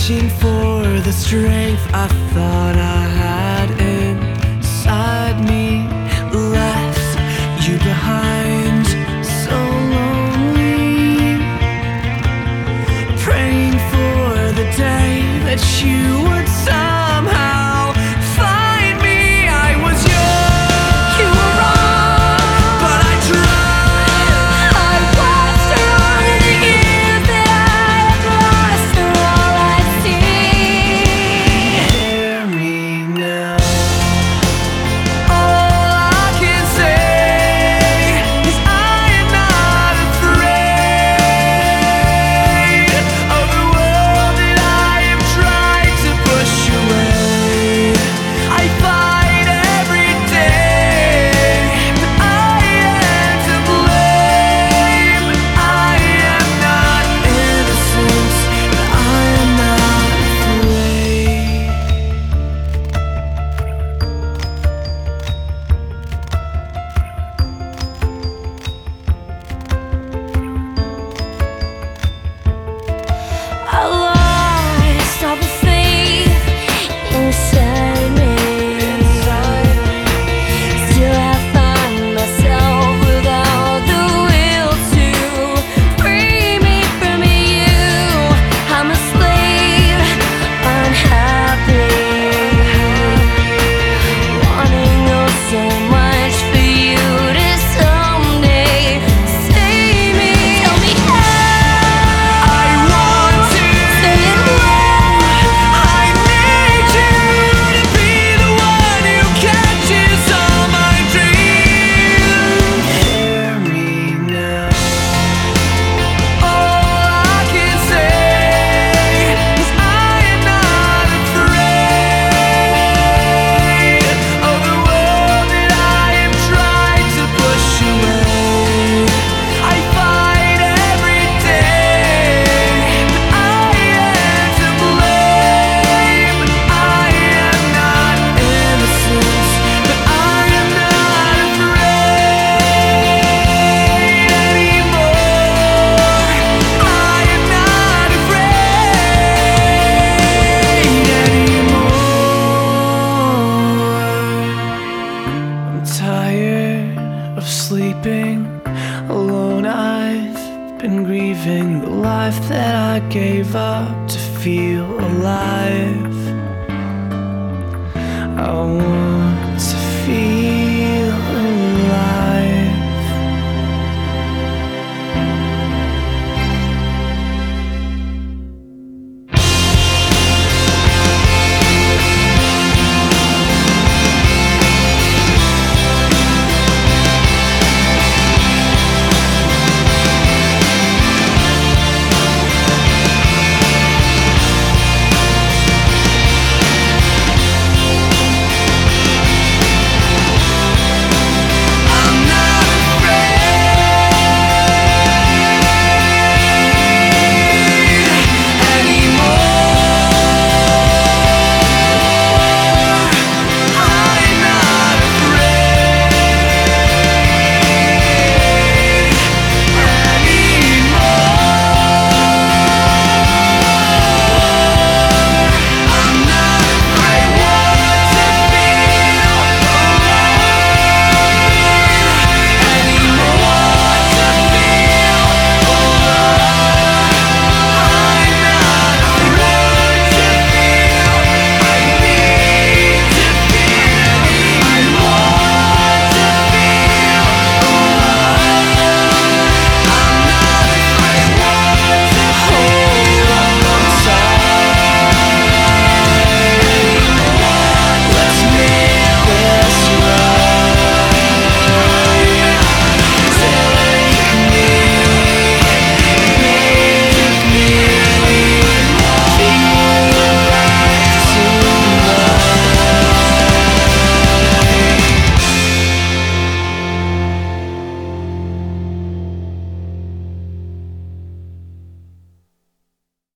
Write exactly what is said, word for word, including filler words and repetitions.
searching for the strength I thought I had inside me. Left you behind, so lonely. Praying for the day that you would somehow find me. I was young, you were wrong, but I tried. I watched her all of the years that I have lost, are all I see. Hear me now. All I can say is I am not afraid of the world that I have tried to push away. I fight every day, but I am to blame. I am not innocent, but I am not afraid. I lost all the faith inside me. Still I find myself without the will to free me from you. I'm a slave, unhappy, wanting oh so much for you to someday save me. Tell me how I want to say it well. I need you to be the one who catches all my dreams. Hear me now. All I can say is I am not afraid of the world that I have tried to push away. I fight every day, but I am to blame. I am not innocent, but I am not afraid anymore. I am not afraid anymore. I'm tired of sleeping alone. I've been grieving the life that I gave up to feel alive. I want